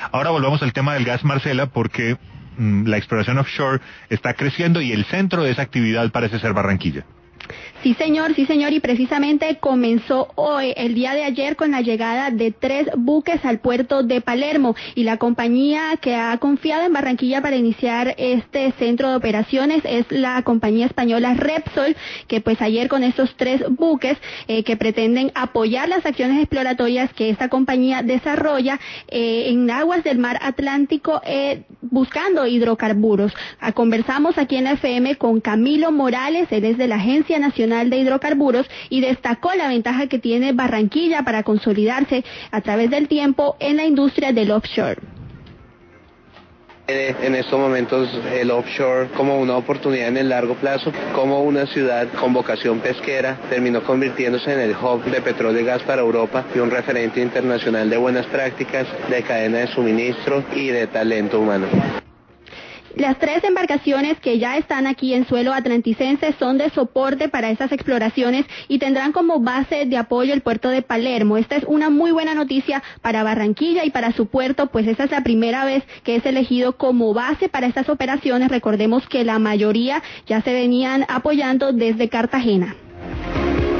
Ahora volvamos al tema del gas, Marcela, porque la exploración offshore está creciendo y el centro de esa actividad parece ser Barranquilla. Sí, señor, y precisamente comenzó hoy, el día de ayer, con la llegada de 3 buques al puerto de Palermo, y la compañía que ha confiado en Barranquilla para iniciar este centro de operaciones es la compañía española Repsol, que pues ayer con estos 3 buques que pretenden apoyar las acciones exploratorias que esta compañía desarrolla en aguas del mar Atlántico buscando hidrocarburos. Conversamos aquí en la FM con Camilo Morales, él es de la Agencia Nacional de Hidrocarburos, y destacó la ventaja que tiene Barranquilla para consolidarse a través del tiempo en la industria del offshore. En estos momentos el offshore como una oportunidad en el largo plazo, como una ciudad con vocación pesquera, terminó convirtiéndose en el hub de petróleo y gas para Europa y un referente internacional de buenas prácticas, de cadena de suministro y de talento humano. Las 3 embarcaciones que ya están aquí en suelo atlanticense son de soporte para esas exploraciones y tendrán como base de apoyo el puerto de Palermo. Esta es una muy buena noticia para Barranquilla y para su puerto, pues esa es la primera vez que es elegido como base para estas operaciones. Recordemos que la mayoría ya se venían apoyando desde Cartagena.